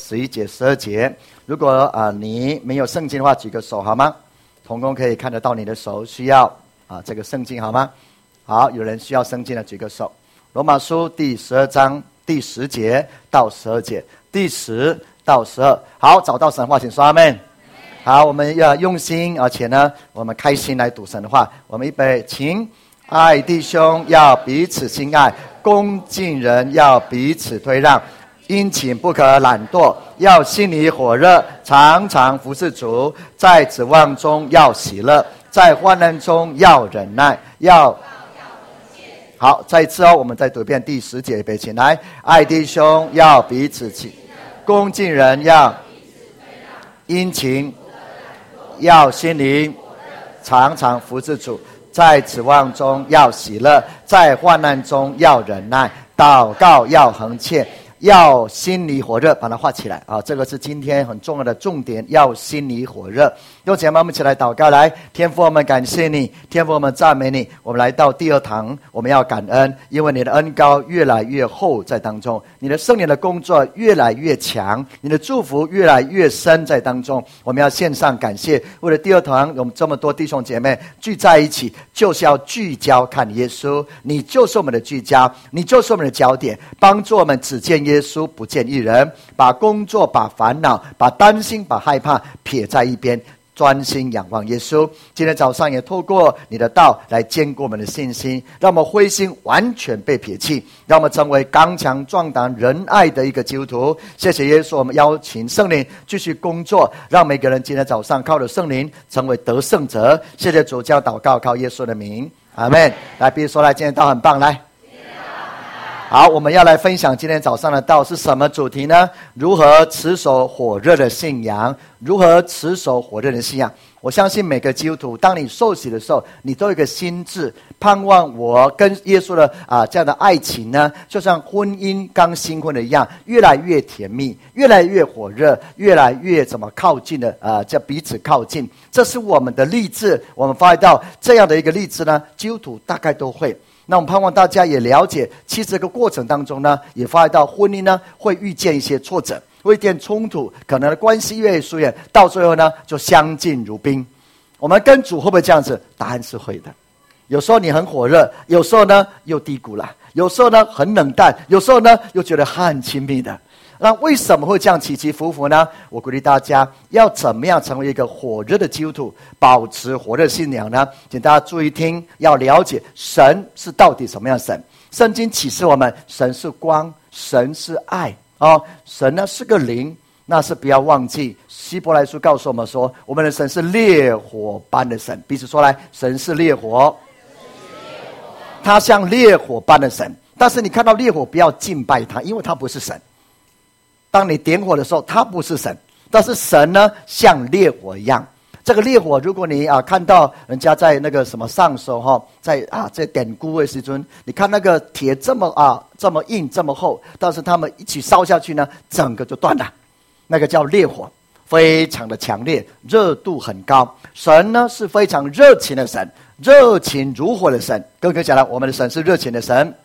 11节、12节。如果你没有圣经的话，举个手好吗？同工可以看得到你的手，需要这个圣经好吗？好，有人需要圣经的举个手。罗马书第12章第10节到12节，第10到12。好，找到神话请说阿们。好，我们要用心，而且呢，我们开心来读神的话。我们预备，请。爱弟兄要彼此相爱，恭敬人要彼此推让，殷勤不可懒惰，要心里火热，常常服侍主，在指望中要喜乐，在患难中要忍耐，要好，再一次我们再读一遍第10节，预备起来。爱弟兄要彼此恭敬人要殷勤，要心里常常服侍主，在指望中要喜乐，在患难中要忍耐，祷告要恒切，要心里火热，把它画起来这个是今天很重要的重点，要心里火热。弟兄姐妹，我们一起来祷告。来，天父，我们感谢你，天父，我们赞美你。我们来到第2堂，我们要感恩，因为你的恩膏越来越厚在当中，你的圣灵的工作越来越强，你的祝福越来越深在当中。我们要献上感谢。为了第2堂，我们这么多弟兄姐妹聚在一起，就是要聚焦看耶稣。你就是我们的聚焦，你就是我们的焦点，帮助我们只见耶稣不见一人，把工作、把烦恼、把担心、把害怕撇在一边，专心仰望耶稣。今天早上也透过你的道来坚固我们的信心，让我们灰心完全被撇弃，让我们成为刚强壮胆仁爱的一个基督徒。谢谢耶稣，我们邀请圣灵继续工作，让每个人今天早上靠着圣灵成为得胜者。谢谢主，将祷告靠耶稣的名，阿们。来，比如说来，今天道很棒，来。好，我们要来分享今天早上的道是什么主题呢？如何持守火热的信仰？如何持守火热的信仰？我相信每个基督徒，当你受洗的时候，你都有一个心志，盼望我跟耶稣的这样的爱情呢，就像婚姻刚新婚的一样，越来越甜蜜，越来越火热，越来越怎么靠近的叫彼此靠近。这是我们的励志。我们发现到这样的一个励志呢，基督徒大概都会。那我们盼望大家也了解，其实这个过程当中呢，也发现到婚姻呢会遇见一些挫折，会遇见冲突，可能的关系越疏远，到最后呢就相敬如宾。我们跟主会不会这样子？答案是会的。有时候你很火热，有时候呢又低谷了，有时候呢很冷淡，有时候呢又觉得很亲密的。那为什么会这样起起伏伏呢？我鼓励大家要怎么样成为一个火热的基督徒，保持火热信仰呢？请大家注意听，要了解神是到底什么样的神。圣经启示我们，神是光，神是爱神呢是个灵。那是不要忘记，希伯来书告诉我们说，我们的神是烈火般的神。彼此说来，神是烈火，他像烈火般的神。但是你看到烈火，不要敬拜他，因为他不是神。当你点火的时候，他不是神，但是神呢像烈火一样。这个烈火，如果你看到人家在那个什么上手在点菇的时候，你看那个铁这么硬这么厚，但是他们一起烧下去呢，整个就断了。那个叫烈火，非常的强烈，热度很高。神呢是非常热情的神，热情如火的神。哥哥讲了，我们的神是热情的神。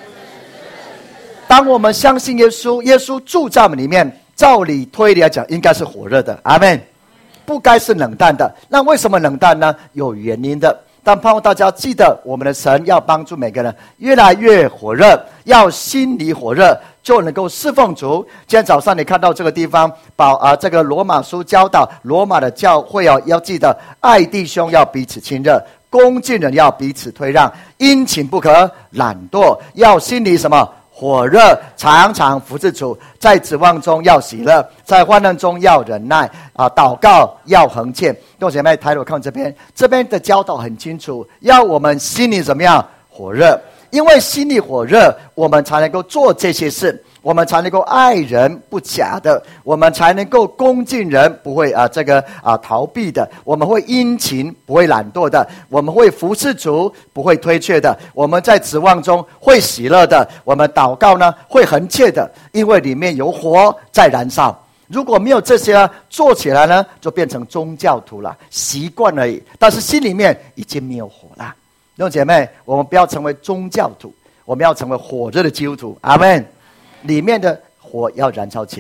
当我们相信耶稣，耶稣住在我们里面，照理推理来讲，应该是火热的，阿们，不该是冷淡的。那为什么冷淡呢？有原因的。但盼望大家记得，我们的神要帮助每个人越来越火热，要心里火热，就能够侍奉主。今天早上你看到这个地方，这个罗马书教导罗马的教会要记得，爱弟兄要彼此亲热，恭敬人要彼此推让，殷勤不可懒惰，要心里什么？火热，常常服侍主，在指望中要喜乐，在患难中要忍耐祷告要恒切。弟兄姐妹，抬头看这边的教导很清楚，要我们心里怎么样？火热。因为心里火热，我们才能够做这些事，我们才能够爱人不假的，我们才能够恭敬人，不会逃避的，我们会殷勤，不会懒惰的，我们会服侍主，不会推却的，我们在指望中会喜乐的，我们祷告呢会恒切的，因为里面有火在燃烧。如果没有这些做起来呢，就变成宗教徒了，习惯而已，但是心里面已经没有火了。弟兄姐妹，我们不要成为宗教徒，我们要成为火热的基督徒，阿们。里面的火要燃烧起来，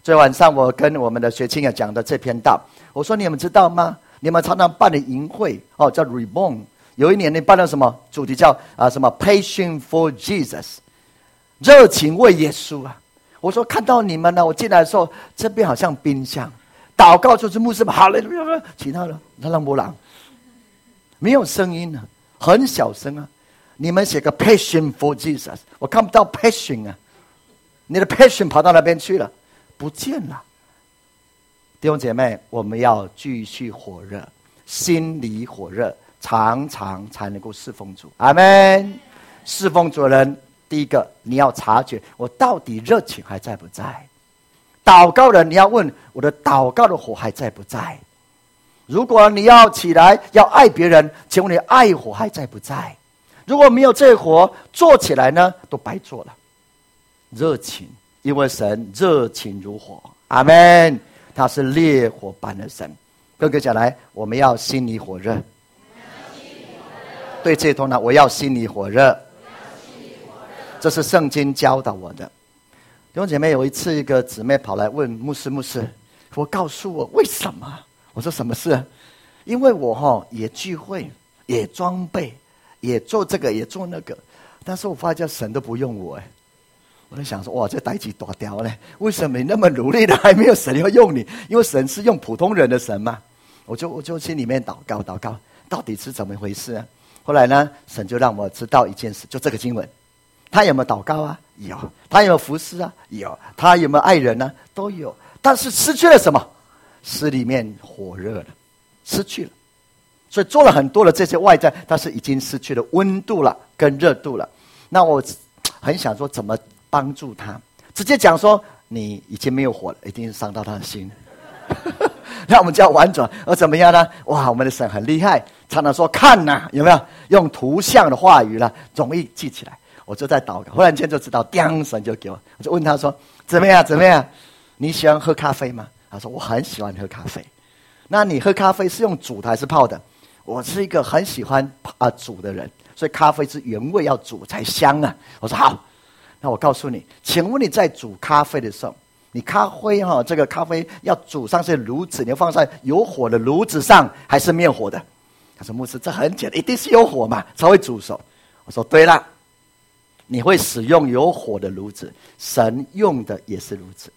昨天晚上我跟我们的学青也讲的这篇道，我说你们知道吗？你们常常办的营会叫 Reborn， 有一年你办了什么主题叫什么 Passion for Jesus， 热情为耶稣啊！我说看到你们呢，我进来的时候这边好像冰箱，祷告就是牧师们好嘞，其他的他让不让，没有声音啊，很小声啊。你们写个 Passion for Jesus， 我看不到 Passion 啊，你的 Passion 跑到那边去了，不见了。弟兄姐妹，我们要继续火热，心里火热，常常才能够侍奉主。阿们。侍奉主的人，第一个你要察觉我到底热情还在不在。祷告人，你要问我的祷告的火还在不在。如果你要起来要爱别人，请问你爱火还在不在。如果没有这火做起来呢，都白做了。热情，因为神热情如火。阿们。他是烈火般的神。哥哥讲来，我们要心里火热。对这头呢，我要心里火热。这是圣经教导我的。弟兄姐妹，有一次一个姊妹跑来问牧师，我告诉我为什么？我说什么事？因为我也聚会，也装备，也做这个，也做那个，但是我发现神都不用我。我在想说，哇，这代志大条呢？为什么你那么努力的还没有神要用你？因为神是用普通人的神嘛。我就心里面祷告，到底是怎么回事啊？后来呢，神就让我知道一件事，就这个经文，他有没有祷告啊？有。他有没有服侍啊？有。他有没有爱人呢？都有。但是失去了什么？使里面火热了，失去了。所以做了很多的这些外在，但是已经失去了温度了，跟热度了。那我很想说，怎么帮助他？直接讲说，你已经没有火了，一定是伤到他的心。那我们就要婉转，而怎么样呢？哇，我们的神很厉害，常常说看呐，有没有用图像的话语啦，容易记起来。我就在祷告，忽然间就知道，叮，神就给我，我就问他说，怎么样？你喜欢喝咖啡吗？他说我很喜欢喝咖啡。那你喝咖啡是用煮的还是泡的？我是一个很喜欢煮的人，所以咖啡是原味要煮才香啊。我说好，那我告诉你，请问你在煮咖啡的时候，你这个咖啡要煮上是炉子，你要放在有火的炉子上，还是没有火的？他说牧师，这很简单，一定是有火嘛，才会煮熟。我说对了，你会使用有火的炉子，神用的也是如此。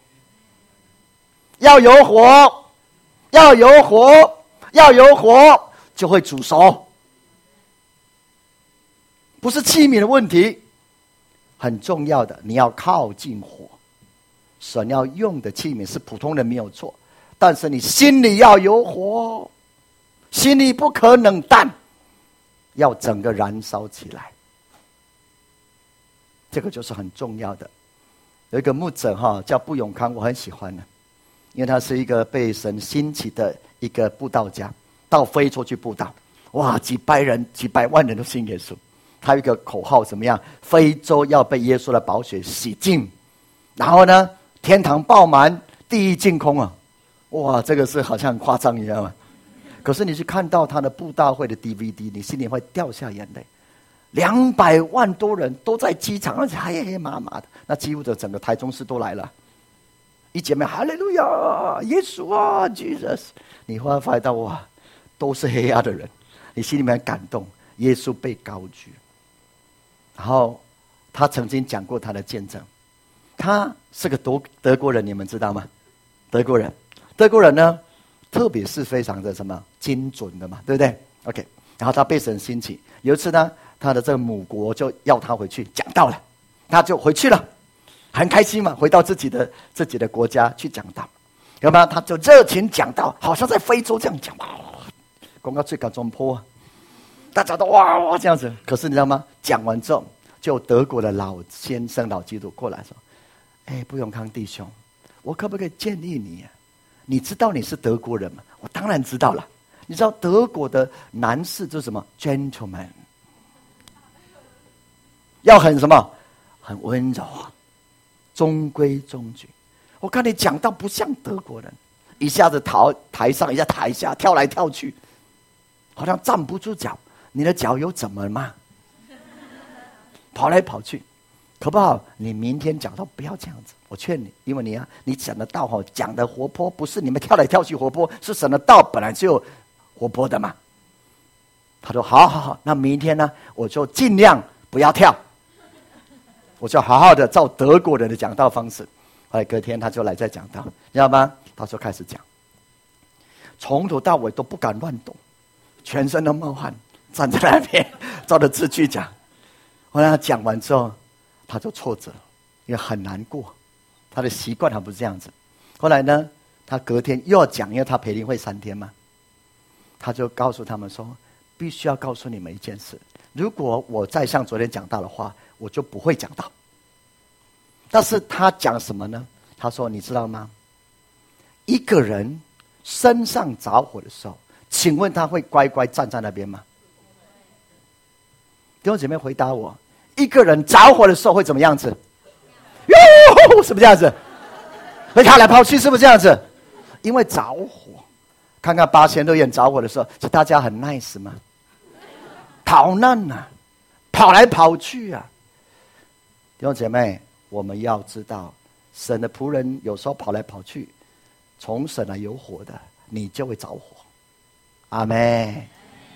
要有火，就会煮熟。不是器皿的问题，很重要的，你要靠近火。神要用的器皿是普通人没有错，但是你心里要有火，心里不可冷淡，要整个燃烧起来。这个就是很重要的。有一个牧者叫布永康，我很喜欢的，因为他是一个被神兴起的一个布道家，到非洲去布道，哇，几百万人都信耶稣。他有一个口号怎么样？非洲要被耶稣的宝血洗净，然后呢，天堂爆满，地狱净空啊！哇，这个是好像很夸张一样啊。可是你去看到他的布道会的 DVD， 你心里会掉下眼泪。200万多人都在机场，而且黑黑麻麻的，那几乎的整个台中市都来了。一姐妹哈利路亚，耶稣啊 ，Jesus！ 你会发现到哇，都是黑暗的人，你心里面很感动，耶稣被高举。然后他曾经讲过他的见证，他是个德国人，你们知道吗？德国人呢，特别是非常的什么精准的嘛，对不对 ？OK， 然后他被神兴起，有一次呢，他的这个母国就要他回去讲道了，他就回去了，很开心嘛，回到自己的国家去讲道，有没有？他就热情讲道，好像在非洲这样讲，广告最高中坡，大家都哇这样子。可是你知道吗？讲完之后，就德国的老先生、老基督过来说：“哎，布永康弟兄，我可不可以建议你？你知道你是德国人吗？”我当然知道了。你知道德国的男士就是什么 ？gentleman， 要很什么？很温柔啊，中规中矩。我看你讲到不像德国人，一下子台上，一下台下，跳来跳去，好像站不住脚。你的脚有怎么了吗？跑来跑去。 可不好？你明天讲道不要这样子，我劝你，因为你讲的道讲的活泼，不是你们跳来跳去活泼，是神的道本来就活泼的嘛。他说好，那明天呢，我就尽量不要跳，我就好好的照德国人的讲道方式。后来隔天他就来再讲道，知道吗？他就开始讲，从头到尾都不敢乱动，全身都冒汗，站在那边照着字句讲。后来他讲完之后，他就挫折，因为很难过，他的习惯还不是这样子。后来呢，他隔天又要讲，因为他培灵会3天嘛，他就告诉他们说，必须要告诉你们一件事，如果我再像昨天讲到的话，我就不会讲到。但是他讲什么呢？他说，你知道吗？一个人身上着火的时候，请问他会乖乖站在那边吗？弟兄姐妹回答我，一个人着火的时候会怎么样子？哟，是不是这样子？会跑来跑去，是不是这样子？因为着火，看看八仙乐园着火的时候，是大家很 nice 吗？逃难啊，跑来跑去啊。弟兄姐妹，我们要知道，神的仆人有时候跑来跑去，从神来有火的，你就会着火。阿们。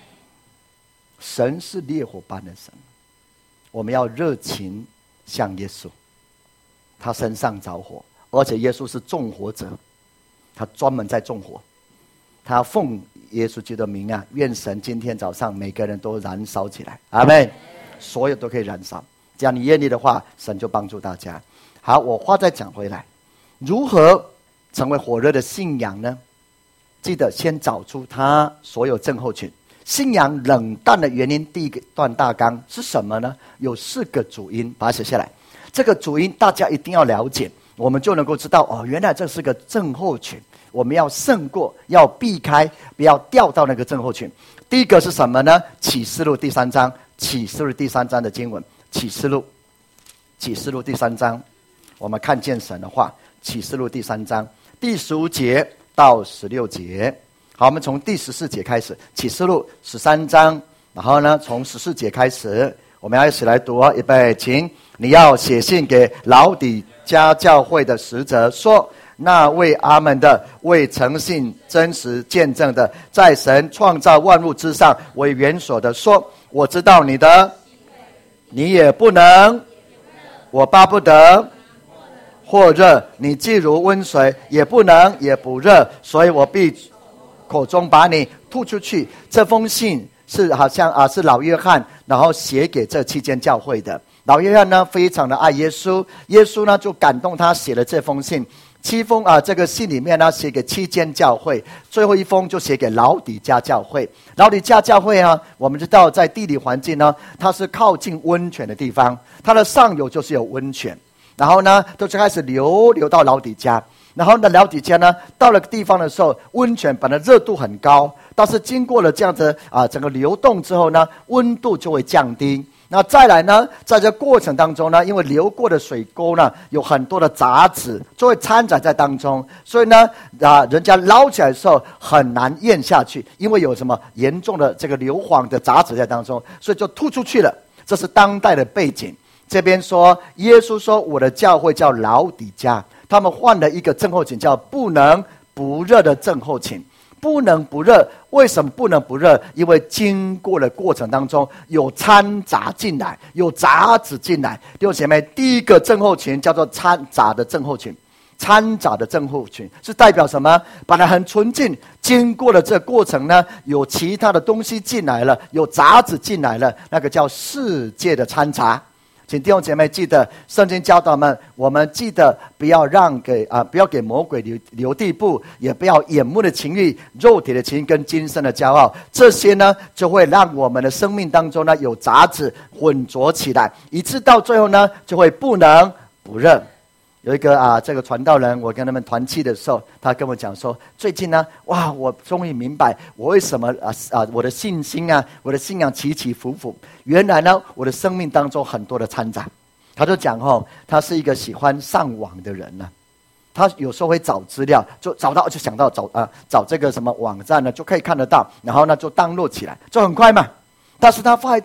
神是烈火般的神，我们要热情像耶稣，他身上着火，而且耶稣是纵火者，他专门在纵火，他奉耶稣基督的名啊，愿神今天早上每个人都燃烧起来，阿们。所有都可以燃烧，只要你愿意的话，神就帮助大家。好，我话再讲回来，如何成为火热的信仰呢？记得先找出他所有症候群。信仰冷淡的原因，第一个段大纲是什么呢？有4个主因，把它写下来。这个主因大家一定要了解，我们就能够知道哦，原来这是个症候群，我们要胜过，要避开，不要掉到那个症候群。第一个是什么呢？启示录第3章，启示录第3章的经文，启示录第3章，我们看见神的话，启示录第3章第15节到16节。好，我们从第14节开始，启示录13章，然后呢，从14节开始，我们要一起来读哦。预备，请。你要写信给老底嘉教会的使者说，那为阿们的，为诚信真实见证的，在神创造万物之上为元首的说，我知道你的，你也不能，我巴不得或热，你既如温水，也不能也不热，所以我必口中把你吐出去。这封信是好像是老约翰然后写给这7间教会的。老约翰呢非常的爱耶稣，耶稣呢就感动他写了这封信。7封这个信里面呢写给7间教会，最后一封就写给老底嘉教会。老底嘉教会啊，我们知道在地理环境呢，它是靠近温泉的地方，它的上游就是有温泉，然后呢就开始流到老底嘉。然后呢，老底嘉呢，到了地方的时候，温泉本来热度很高，但是经过了这样子整个流动之后呢，温度就会降低。那再来呢，在这过程当中呢，因为流过的水沟呢，有很多的杂质就会掺杂在当中，所以呢，人家捞起来的时候很难咽下去，因为有什么严重的这个硫磺的杂质在当中，所以就吐出去了。这是当代的背景。这边说，耶稣说我的教会叫老底嘉。他们患了一个症候群，叫不能不热的症候群。不能不热，为什么不能不热？因为经过的过程当中有掺杂进来，有杂质进来。弟兄姐妹，第一个症候群叫做掺杂的症候群。掺杂的症候群是代表什么？本来很纯净，经过了这个过程呢，有其他的东西进来了，有杂质进来了，那个叫世界的掺杂。请弟兄姐妹记得，圣经教导我们记得不要不要给魔鬼留地步，也不要眼目的情欲、肉体的情欲跟今生的骄傲，这些呢就会让我们的生命当中呢有杂质混浊起来，以致到最后呢就会不能不热。有一个这个传道人，我跟他们团契的时候，他跟我讲说，最近呢，哇，我终于明白我为什么我的信心我的信仰起起伏伏。原来呢，我的生命当中很多的掺杂。他就讲他是一个喜欢上网的人呢，他有时候会找资料，就找到就想到找这个什么网站呢，就可以看得到，然后呢就download起来，就很快嘛。但是他发现到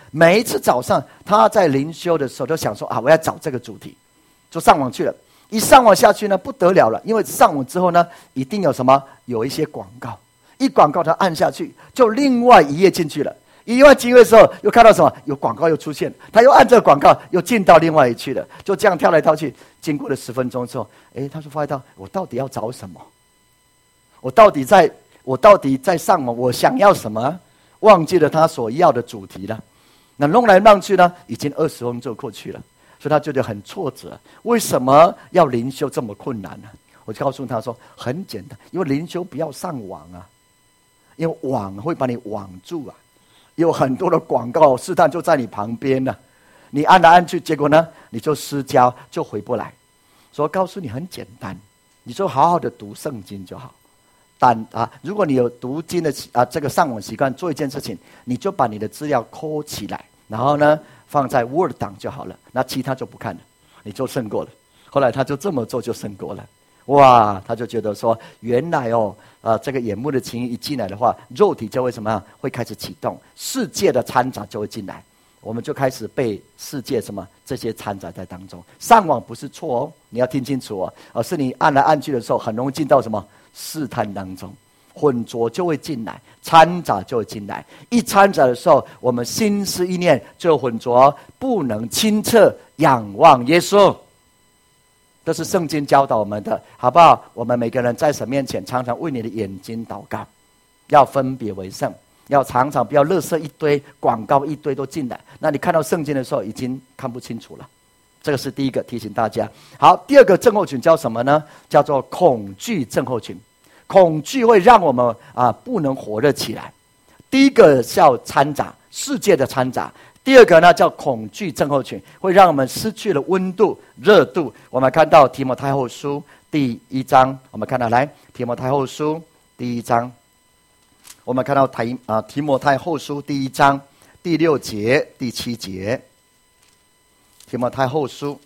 每一次早上他在灵修的时候都想说我要找这个主题，就上网去了。一上网下去呢，不得了了，因为上网之后呢，一定有什么，有一些广告，一广告他按下去，就另外一页进去了。一页进去的时候，又看到什么？有广告又出现，他又按这个广告，又进到另外一去了，就这样跳来跳去。经过了10分钟之后，他就发现到我到底要找什么？我到底在上网，我想要什么？忘记了他所要的主题了。那弄来弄去呢，已经20分钟就过去了。所以他觉得很挫折，为什么要灵修这么困难呢？我就告诉他说，很简单，因为灵修不要上网啊，因为网会把你网住啊，有很多的广告，试探就在你旁边呢，你按来按去，结果呢，你就失焦，就回不来。所以告诉你很简单，你就好好的读圣经就好。如果你有读经的这个上网习惯，做一件事情，你就把你的资料抠起来，然后呢，放在 Word 档就好了，那其他就不看了，你就胜过了。后来他就这么做，就胜过了。哇，他就觉得说，原来这个眼目的情欲一进来的话，肉体就会什么样？会开始启动，世界的掺杂就会进来，我们就开始被世界什么这些掺杂在当中。上网不是错哦，你要听清楚哦，而是你按来按去的时候，很容易进到什么试探当中。混浊就会进来，掺杂就会进来。一掺杂的时候，我们心思意念就混浊，不能清澈仰望耶稣。这是圣经教导我们的，好不好？我们每个人在神面前，常常为你的眼睛祷告，要分别为圣，要常常不要垃圾一堆、广告一堆都进来。那你看到圣经的时候，已经看不清楚了。这个是第一个提醒大家。好，第二个症候群叫什么呢？叫做恐惧症候群。恐惧会让我们不能火热起来。第一个叫掺杂，世界的掺杂；第二个呢叫恐惧症候群，会让我们失去了温度、热度。我们看到提摩太后书第1章，我们看到来提摩太后书第1章，我们看到提摩太后书第1章第6节、第7节。提摩太后书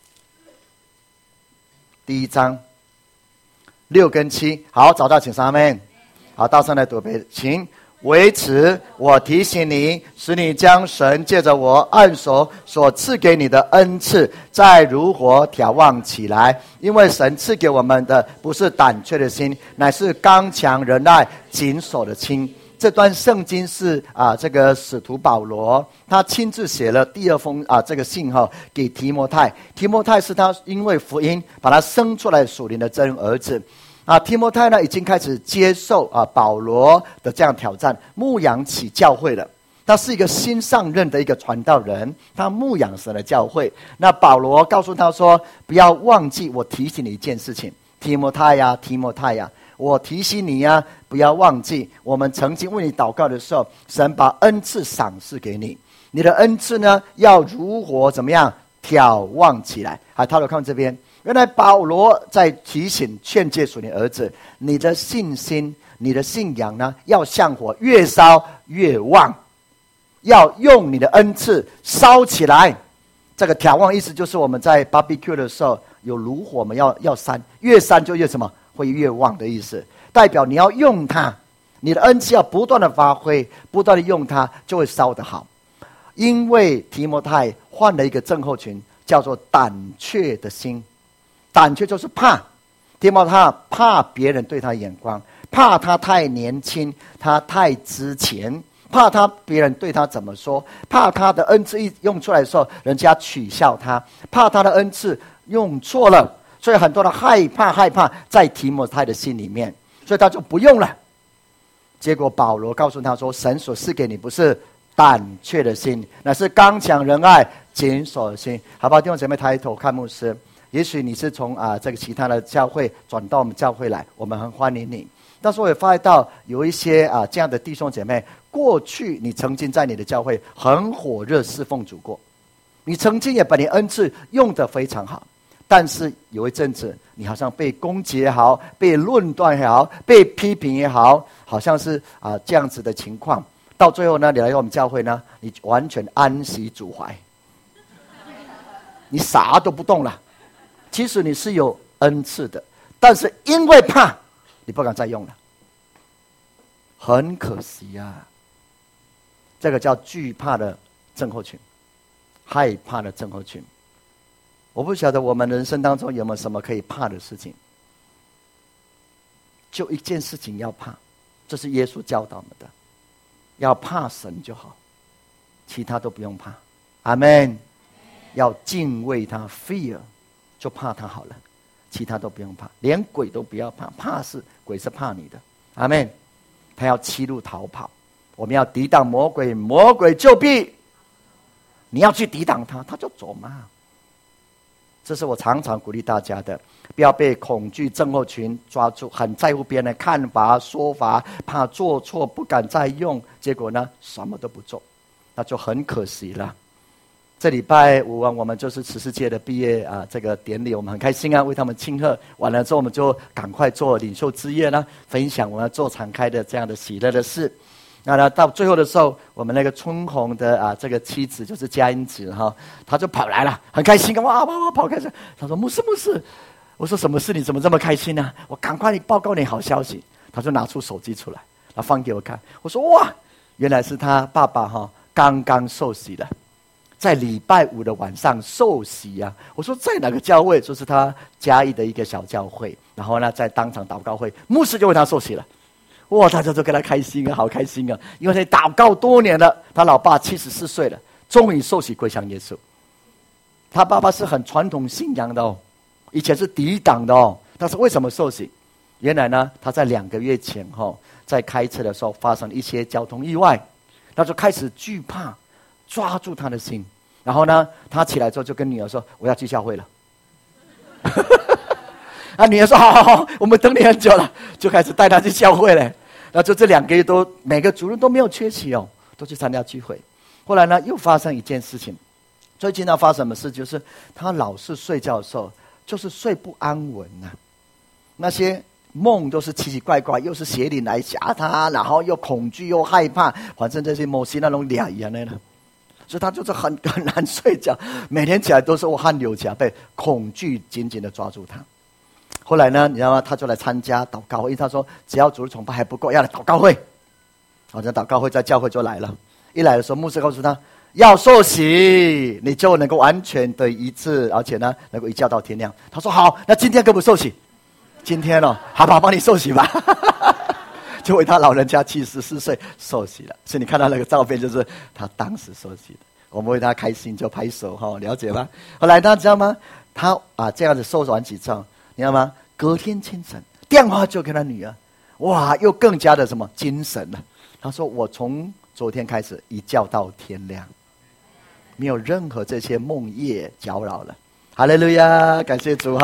第1章6跟7，好，找到请上面。好，大声来读呗，请。为此，我提醒你，使你将神借着我按手所赐给你的恩赐，再如火眺望起来。因为神赐给我们的不是胆怯的心，乃是刚强仁爱谨守的心。这段圣经是这个使徒保罗他亲自写了第2封这个信给提摩太。提摩太是他因为福音把他生出来属灵的真儿子。提摩太呢已经开始接受保罗的这样挑战，牧养起教会了。他是一个新上任的一个传道人，他牧养神的教会。那保罗告诉他说，不要忘记我提醒你一件事情，提摩太呀，提摩太呀，我提醒你呀，不要忘记我们曾经为你祷告的时候，神把恩赐赏赐给你，你的恩赐呢要如火怎么样眺望起来。好，他看这边，原来保罗在提醒劝诫属你儿子，你的信心你的信仰呢要像火，越烧越旺，要用你的恩赐烧起来。这个眺望意思就是我们在 barbecue 的时候有炉火，我们要扇，越扇就越什么，会越旺的意思，代表你要用它，你的恩赐要不断的发挥，不断的用它，就会烧得好。因为提摩太患了一个症候群，叫做胆怯的心。胆怯就是怕，提摩太怕别人对他眼光，怕他太年轻，他太值钱，怕别人对他怎么说，怕他的恩赐一用出来的时候人家取笑他，怕他的恩赐用错了，所以很多的害怕在提摩太的心里面，所以他就不用了。结果保罗告诉他说，神所赐给你不是胆怯的心，乃是刚强仁爱谨守的心。好不好？弟兄姐妹，抬头看牧师。也许你是从这个其他的教会转到我们教会来，我们很欢迎你。但是我也发现到有一些这样的弟兄姐妹，过去你曾经在你的教会很火热侍奉主过，你曾经也把你恩赐用得非常好，但是有一阵子你好像被攻击也好，被论断也好，被批评也好，好像是这样子的情况。到最后呢，你来到我们教会呢，你完全安息主怀，你啥都不动了。其实你是有恩赐的，但是因为怕，你不敢再用了，很可惜啊。这个叫惧怕的症候群，害怕的症候群。我不晓得我们人生当中有没有什么可以怕的事情，就一件事情要怕，这是耶稣教导我们的，要怕神就好，其他都不用怕。阿们。要敬畏他 fear， 就怕他好了，其他都不用怕，连鬼都不要怕，怕是鬼是怕你的。阿们。他要欺辱逃跑，我们要抵挡魔鬼，魔鬼就必你要去抵挡他，他就走嘛。这是我常常鼓励大家的，不要被恐惧症候群抓住，很在乎别人的看法说法，怕做错不敢再用，结果呢什么都不做，那就很可惜了。这礼拜五我们就是慈世界的毕业这个典礼，我们很开心为他们庆贺。完了之后我们就赶快做领袖之夜呢，分享我们要做敞开的这样的喜乐的事。那呢到最后的时候，我们那个春红的这个妻子就是佳音子她就跑来了，很开心哇跑开始。她说牧师，我说什么事？你怎么这么开心呢？我赶快报告你好消息。她就拿出手机出来，她放给我看。我说哇，原来是她爸爸刚刚受洗了。在礼拜五的晚上受洗我说在哪个教会？就是他嘉义的一个小教会。然后呢，在当场祷告会，牧师就为他受洗了。哇，大家都跟他开心好开心因为他祷告多年了，他老爸74岁了，终于受洗归向耶稣。他爸爸是很传统信仰的以前是抵挡的但是为什么受洗？原来呢，他在2个月前在开车的时候发生了一些交通意外，他就开始惧怕。抓住他的心，然后呢，他起来之后就跟女儿说：“我要去教会了。”女儿说：“好，我们等你很久了。”就开始带他去教会了。那就这2个月都每个主日都没有缺席都去参加聚会。后来呢，又发生一件事情。最近发生什么事？就是他老是睡觉的时候，就是睡不安稳那些梦都是奇奇怪怪，又是邪灵来吓他，然后又恐惧又害怕，反正这些某些那种俩一样的呢。所以他就是很难睡觉，每天起来都是汗流浃背，恐惧紧紧的抓住他。后来呢，你知道吗？他就来参加祷告会，因为他说只要主日崇拜还不够，要来祷告会。好像祷告会在教会就来了。一来的时候，牧师告诉他要受洗，你就能够完全的医治，而且呢能够一觉到天亮。他说好，那今天可不受洗？今天好吧，帮你受洗吧。就为他老人家74岁受洗了，所以你看到那个照片，就是他当时受洗的。我们为他开心就拍手了解吗？后来大家知道吗？他这样子受完几仗，你知道吗？隔天清晨电话就跟他女儿，哇，又更加的什么精神了。他说：“我从昨天开始一觉到天亮，没有任何这些梦夜搅扰了。”哈利路亚，感谢主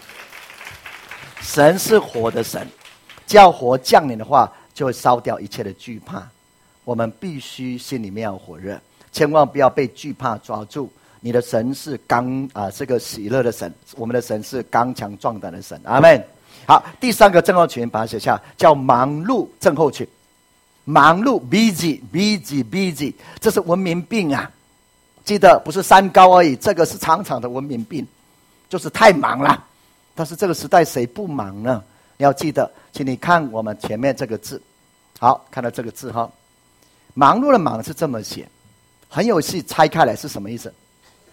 神是活的神。叫火降临的话，就会烧掉一切的惧怕。我们必须心里面要火热，千万不要被惧怕抓住。你的神是是个喜乐的神，我们的神是刚强壮胆的神。阿们。好，第3个症候群，把它写下，叫忙碌症候群。忙碌 busy， 这是文明病记得不是三高而已，这个是常常的文明病，就是太忙了。但是这个时代谁不忙呢？你要记得，请你看我们前面这个字，好，看到这个字忙碌的忙是这么写，很有戏，拆开来是什么意思？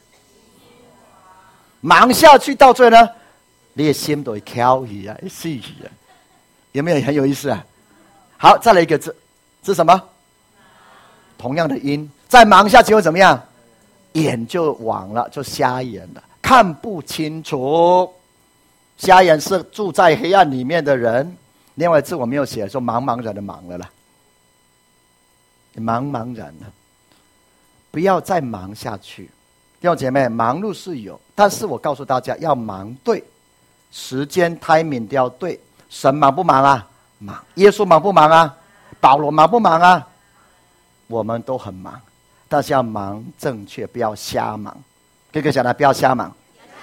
忙下去到最后呢，你的心都会翘起来，细起来，有没有很有意思好，再来一个字，是什么？同样的音，再忙下去会怎么样？眼就枉了，就瞎眼了，看不清楚。瞎眼是住在黑暗里面的人。另外一字我没有写，说茫茫然的茫了啦，茫茫然了，不要再忙下去。弟兄姐妹，忙碌是有，但是我告诉大家要忙对，时间 timing 都要对。神忙不忙忙。耶稣忙不忙保罗忙不忙我们都很忙，但是要忙正确，不要瞎忙。哥哥讲的不要瞎忙。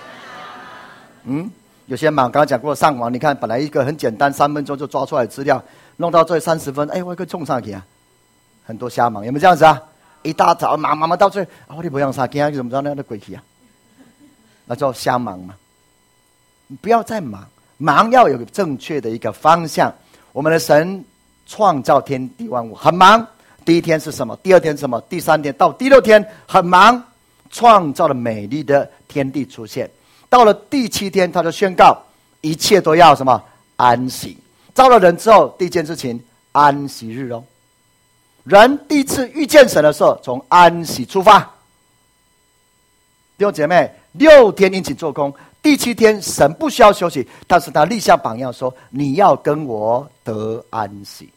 有些忙，刚刚讲过上网，你看本来一个很简单3分钟就抓出来资料，弄到最30分，我可以冲上去很多瞎忙，有没有这样子一大早忙到最我你不用啥，今天怎么着那鬼气那叫瞎忙嘛。不要再忙，忙要有正确的一个方向。我们的神创造天地万物，很忙， 第一天是什么？第二天是什么？第三天到第六天很忙，创造了美丽的天地出现。到了第七天，他就宣告一切都要什么？安息。造了人之后，第一件事情，安息日哦。人第一次遇见神的时候，从安息出发。弟兄姐妹，6天殷勤做工，第7天神不需要休息，但是他立下榜样说：你要跟我得安息。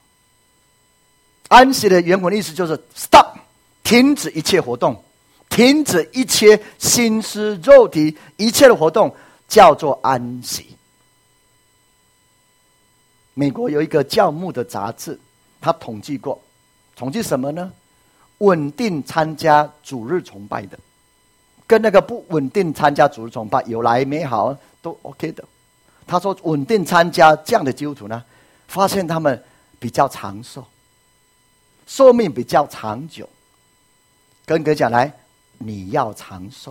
安息的原文意思就是 stop， 停止一切活动，停止一切心思肉体一切的活动，叫做安息。美国有一个教牧的杂志，他统计过，统计什么呢？稳定参加主日崇拜的，跟那个不稳定参加主日崇拜有来没好都 OK 的。他说稳定参加这样的基督徒呢，发现他们比较长寿，寿命比较长久。跟哥讲来，你要长寿。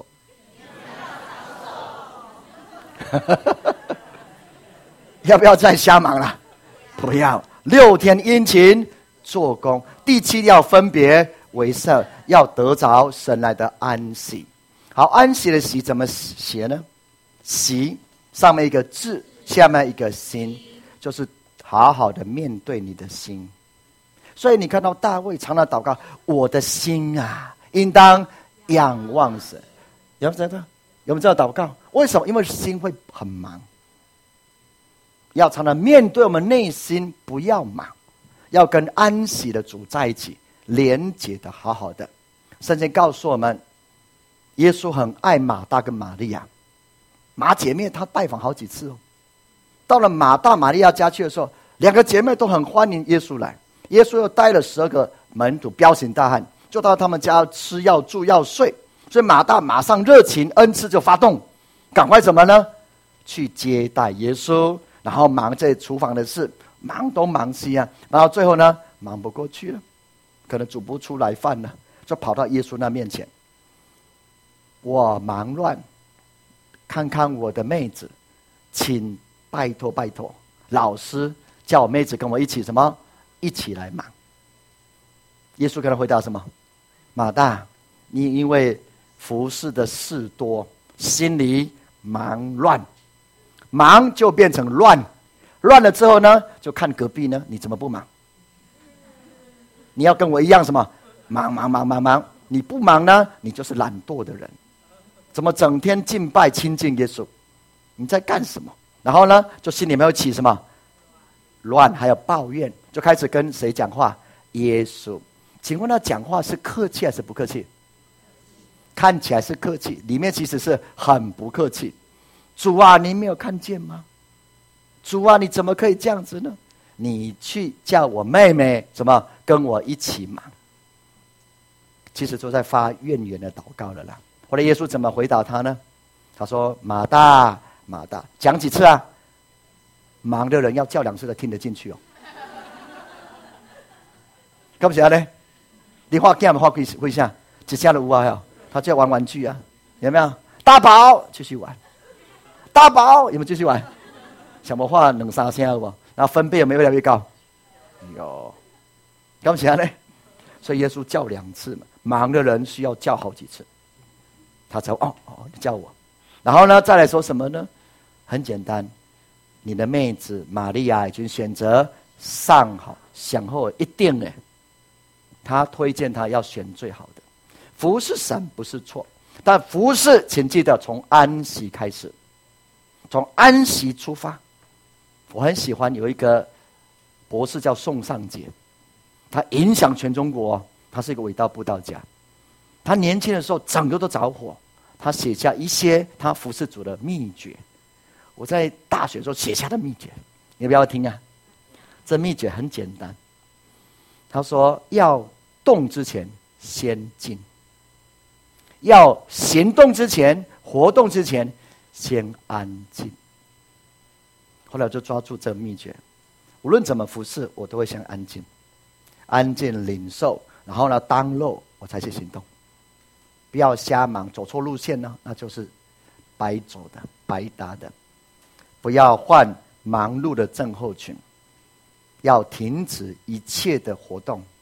要不要再瞎忙了？不要。6天殷勤做工，第7要分别为圣，要得着神来的安息。好，安息的息怎么写呢？息上面一个字，下面一个心，就是好好的面对你的心。所以你看到大卫常常祷告：我的心啊，应当仰望神。有没有知道祷告？为什么？因为心会很忙，要常常面对我们内心，不要忙，要跟安息的主在一起，连结的好好的。圣经告诉我们，耶稣很爱马大跟玛利亚，马姐妹她拜访好几次哦。到了马大玛利亚家去的时候，2个姐妹都很欢迎耶稣来。耶稣又带了12个门徒，彪形大汉，就到他们家吃要住要睡。所以马大马上热情恩赐就发动，赶快怎么呢？去接待耶稣，然后忙这厨房的事，忙东忙西啊，然后最后呢，忙不过去了，可能煮不出来饭了，就跑到耶稣那面前。我忙乱，看看我的妹子，请拜托拜托，老师叫我妹子跟我一起什么？一起来忙。耶稣跟他回答什么？马大，你因为服侍的事多，心里忙乱，忙就变成乱，乱了之后呢，就看隔壁呢，你怎么不忙？你要跟我一样什么？忙，你不忙呢，你就是懒惰的人。怎么整天敬拜亲近耶稣？你在干什么？然后呢，就心里面有起什么乱，还有抱怨，就开始跟谁讲话？耶稣。请问他讲话是客气还是不客气？看起来是客气，里面其实是很不客气。主啊，你没有看见吗？主啊，你怎么可以这样子呢？你去叫我妹妹怎么跟我一起忙？其实都在发怨言的祷告了啦。后来耶稣怎么回答他呢？他说：马大，马大，讲几次啊？忙的人要叫2次才听得进去哦。干不起来呢？你画 game 画会下，只下了5啊，他就要玩玩具啊，有没有？大宝继续玩，大宝有没有继续玩？想不画2、3声好不好？然后分贝有没有越来越高？有，干不起来呢？所以耶稣叫2次嘛，忙的人需要叫好几次，他才你叫我。然后呢，再来说什么呢？很简单，你的妹子玛利亚已经选择上好，想后一定呢。他推荐他要选最好的。服侍神不是错，但服侍请记得从安息开始，从安息出发。我很喜欢有一个博士叫宋尚杰，他影响全中国，他是一个伟大布道家。他年轻的时候整个都着火，他写下一些他服侍主的秘诀。我在大学的时候写下的秘诀，你要不要听啊？这秘诀很简单，他说要动之前先静，要行动之前、活动之前先安静。后来我就抓住这个秘诀，无论怎么服侍，我都会先安静，安静领受，然后呢当肉，我才去行动。不要瞎忙，走错路线呢，那就是白走的、白搭的。不要患忙碌的症候群，要停止一切的活动，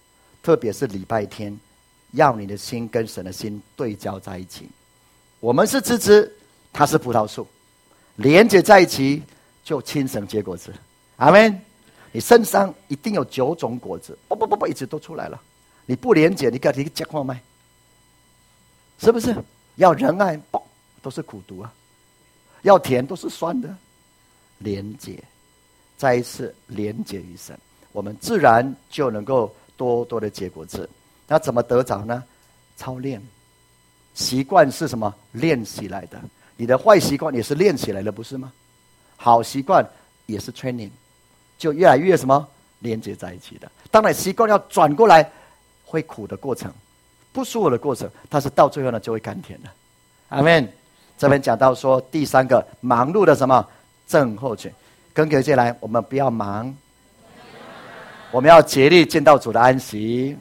特别是礼拜天，要你的心跟神的心对焦在一起。我们是枝子，它是葡萄树，连接在一起就亲生结果子。阿们。你身上一定有9种果子，不，一直都出来了。你不连接，你看你结果吗？是不是？要仁爱，都是苦毒啊；要甜，都是酸的。连接，再一次连接于神，我们自然就能够多多的结果子。那怎么得着呢？操练。习惯是什么？练习来的。你的坏习惯也是练起来的，不是吗？好习惯也是 training， 就越来越什么连接在一起的。当然习惯要转过来，会苦的过程，不舒服的过程，但是到最后呢，就会甘甜的。阿们。这边讲到说第3个，忙碌的什么症候群，跟着进来，我们不要忙，我们要竭力见到主的安息。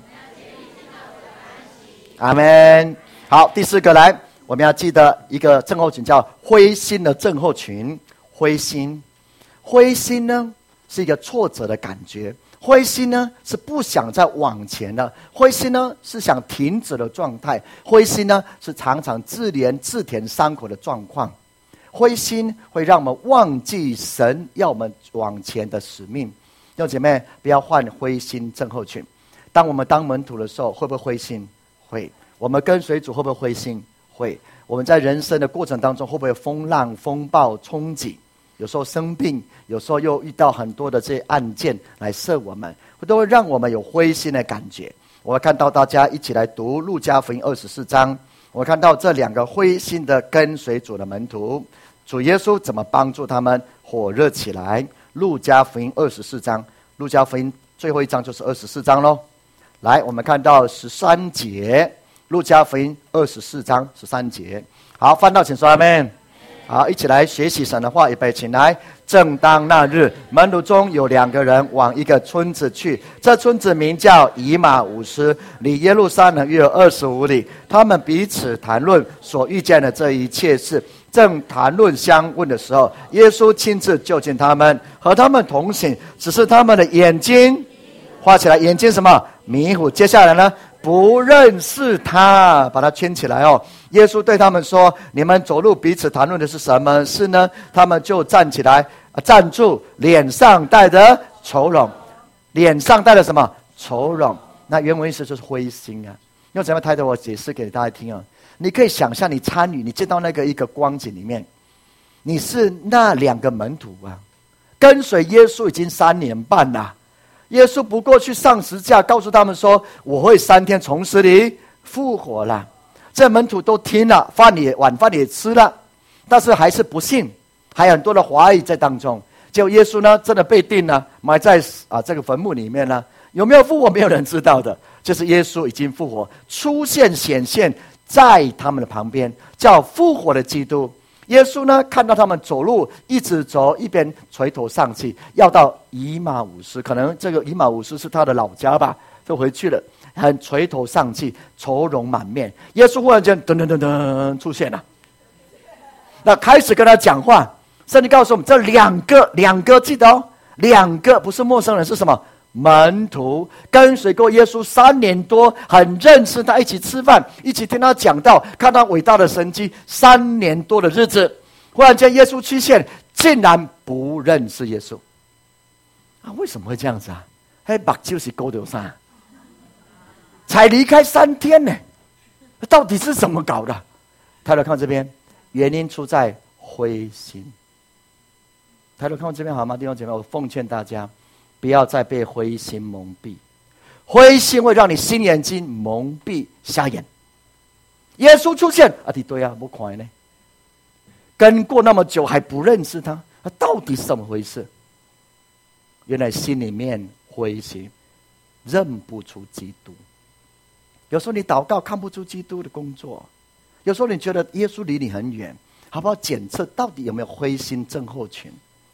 阿们。好，第4个来，我们要记得一个症候群，叫灰心的症候群。灰心呢是一个挫折的感觉，灰心呢是不想再往前的，灰心呢是想停止的状态，灰心呢是常常自怜自甜伤口的状况。灰心会让我们忘记神要我们往前的使命。弟兄姐妹，不要患灰心症候群。当我们当门徒的时候，会不会灰心？会。我们跟随主会不会灰心？会。我们在人生的过程当中，会不会风浪风暴冲击？有时候生病，有时候又遇到很多的这些案件来射我们，都会让我们有灰心的感觉。我们看到大家一起来读路加福音24章，我们看到这2个灰心的跟随主的门徒，主耶稣怎么帮助他们火热起来。路加福音24章，路加福音最后一章就是24章咯。来，我们看到13节，路加福音24章13节。好，翻到请说阿们。好，一起来学习神的话，预备起来。正当那日，门徒中有2个人往一个村子去，这村子名叫以马忤斯，离耶路撒冷约有25里。他们彼此谈论所遇见的这一切事，正谈论相问的时候，耶稣亲自就近他们，和他们同行，只是他们的眼睛画起来，眼睛什么迷糊。接下来呢，不认识他，把它圈起来哦。耶稣对他们说：你们走路彼此谈论的是什么事呢？他们就站起来，站住，脸上带着愁容。脸上带着什么？愁容。那原文意思就是灰心啊。用什么态度？我解释给大家听啊。你可以想象，你参与，你见到那个一个光景里面，你是那2个门徒啊，跟随耶稣已经3年半了。耶稣不过去上十字架，告诉他们说：我会3天从死里复活了。这门徒都听了，晚饭也吃了，但是还是不信，还有很多的怀疑在当中。结果耶稣呢，真的被钉了，埋在这个坟墓里面了。有没有复活？没有人知道的。就是耶稣已经复活，显现在他们的旁边，叫复活的基督。耶稣呢，看到他们走路，一直走，一边垂头丧气，要到以马忤斯。可能这个以马忤斯是他的老家吧，就回去了，很垂头丧气，愁容满面。耶稣忽然间噔噔噔噔出现了，那开始跟他讲话。圣经告诉我们，这两个记得哦，2个不是陌生人，是什么？门徒，跟随过耶稣3年多，很认识他，一起吃饭，一起听他讲道，看他伟大的神迹。3年多的日子，忽然间耶稣出现，竟然不认识耶稣啊？为什么会这样子啊？目睭是勾到啥？才离开3天呢，到底是怎么搞的？抬头看这边，原因出在灰心。抬头看这边好吗？弟兄姐妹，我奉劝大家，不要再被灰心蒙蔽。灰心会让你心眼睛蒙蔽瞎眼。耶稣出现啊，对啊，不快呢，跟过那么久还不认识他，到底是怎么回事？原来心里面灰心，认不出基督。有时候你祷告看不出基督的工作，有时候你觉得耶稣离你很远，好不好检测到底有没有灰心症候群？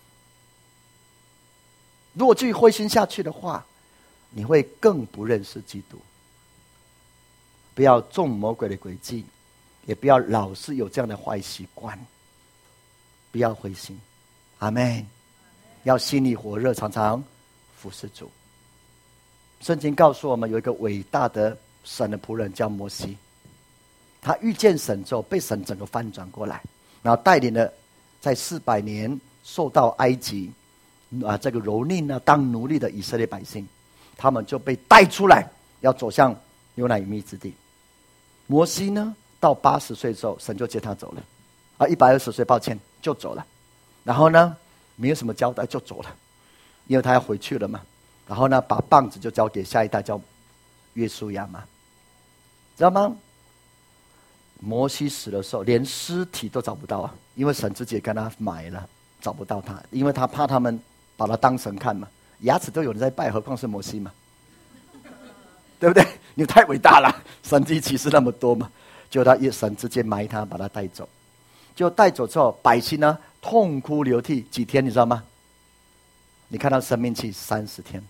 如果继续灰心下去的话，你会更不认识基督。不要中魔鬼的诡计，也不要老是有这样的坏习惯。不要灰心，阿们。要心里火热，常常服侍主。 圣经告诉我们，有一个伟大的神的仆人叫摩西，他遇见神之后，被神整个翻转过来，然后带领了在400年受到埃及这个蹂躏当奴隶的以色列百姓，他们就被带出来，要走向牛奶与蜜之地。摩西呢，到80岁之后，神就接他走了，120岁，抱歉，就走了。然后呢，没有什么交代就走了，因为他要回去了嘛。然后呢，把棒子就交给下一代，叫约书亚嘛，知道吗？摩西死的时候，连尸体都找不到啊，因为神直接跟他埋了，找不到他，因为他怕他们把他当神看嘛，牙齿都有人在拜，何况是摩西嘛，对不对？你太伟大了，神迹奇事那么多嘛，就神直接埋他，把他带走。就带走之后，百姓呢痛哭流涕几天，你知道吗？你看到生命期30天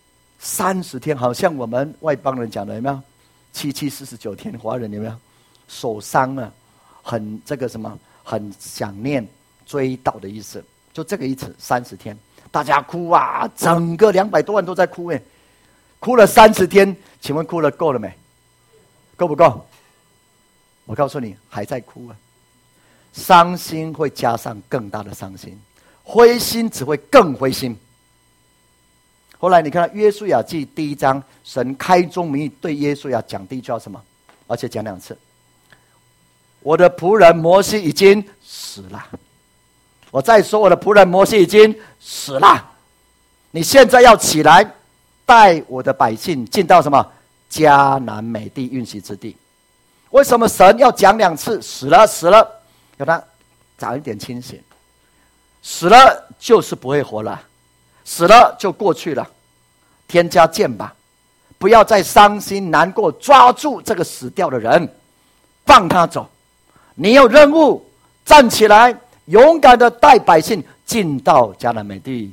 ，30天，好像我们外邦人讲的有没有？749天，华人有没有？手伤了，很这个什么，很想念追悼的意思，就这个意思。30天，大家哭啊，整个200多万都在哭哎，哭了30天，请问哭了够了没？够不够？我告诉你，还在哭啊！伤心会加上更大的伤心，灰心只会更灰心。后来你看到约书亚记第1章，神开宗明义对约书亚讲第一句话什么？而且讲2次。我的仆人摩西已经死了。我再说，我的仆人摩西已经死了。你现在要起来，带我的百姓进到什么？迦南美地应许之地。为什么神要讲2次？死了，死了，要他长一点清醒。死了就是不会活了，死了就过去了，天家见吧，不要再伤心难过，抓住这个死掉的人，放他走。你有任务，站起来，勇敢的带百姓进到迦南美地，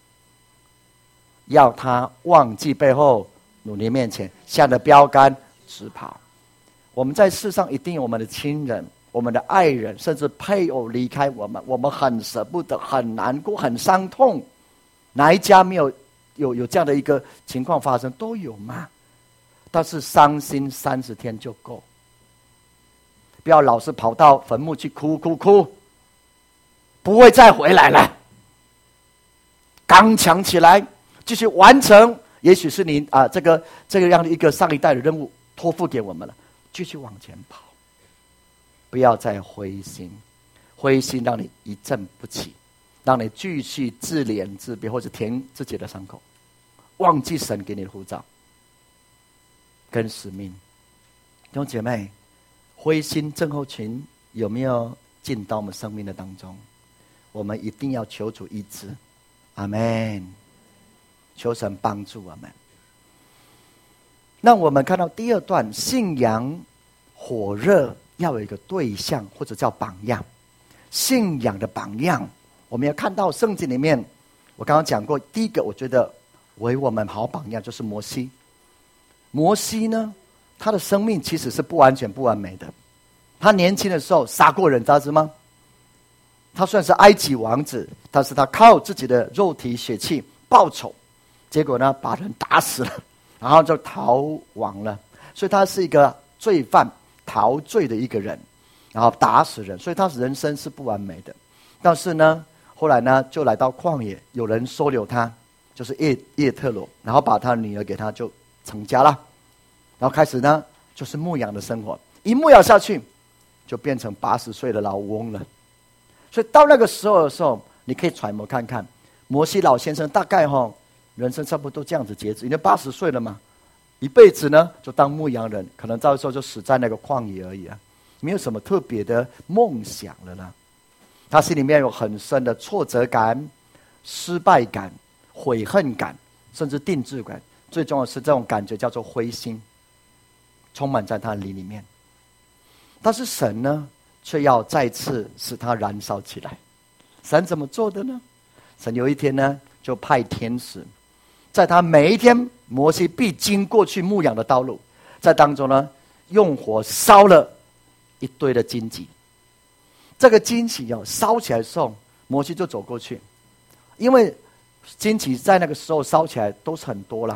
要他忘记背后，努力面前，向着标杆直跑。我们在世上一定有我们的亲人，我们的爱人，甚至配偶离开我们，我们很舍不得，很难过，很伤痛。哪一家没有这样的一个情况发生？都有嘛。但是伤心30天就够，不要老是跑到坟墓去哭，不会再回来了。刚强起来，继续完成。也许是你这个样的一个上一代的任务托付给我们了，继续往前跑，不要再灰心，灰心让你一振不起，让你继续自怜自卑，或者填自己的伤口，忘记神给你的呼召跟使命。弟兄姐妹，灰心症候群有没有进到我们生命的当中？我们一定要求主医治，阿们，求神帮助我们。那我们看到第2段，信仰火热要有一个对象，或者叫榜样。信仰的榜样，我们要看到圣经里面，我刚刚讲过，第一个我觉得为我们好榜样就是摩西。摩西呢，他的生命其实是不完全不完美的。他年轻的时候杀过人，大家知吗？他算是埃及王子，但是他靠自己的肉体血气报仇，结果呢把人打死了，然后就逃亡了。所以他是一个罪犯，逃罪的一个人，然后打死人，所以他人生是不完美的。但是呢，后来呢就来到旷野，有人收留他，就是叶特罗，然后把他的女儿给他，就成家了。然后开始呢就是牧羊的生活，一牧养下去就变成80岁的老翁了。所以到那个时候，你可以揣摩看看，摩西老先生大概人生差不多这样子截止，因为80岁了嘛，一辈子呢就当牧羊人，可能到时候就死在那个旷野而已啊，没有什么特别的梦想了呢。他心里面有很深的挫折感、失败感、悔恨感，甚至定制感，最重要的是这种感觉叫做灰心，充满在他的里面。但是神呢，却要再次使他燃烧起来。神怎么做的呢？神有一天呢，就派天使，在他每一天摩西必经过去牧养的道路，在当中呢，用火烧了一堆的荆棘。这个荆棘烧起来的时候，摩西就走过去，因为荆棘在那个时候烧起来都是很多啦，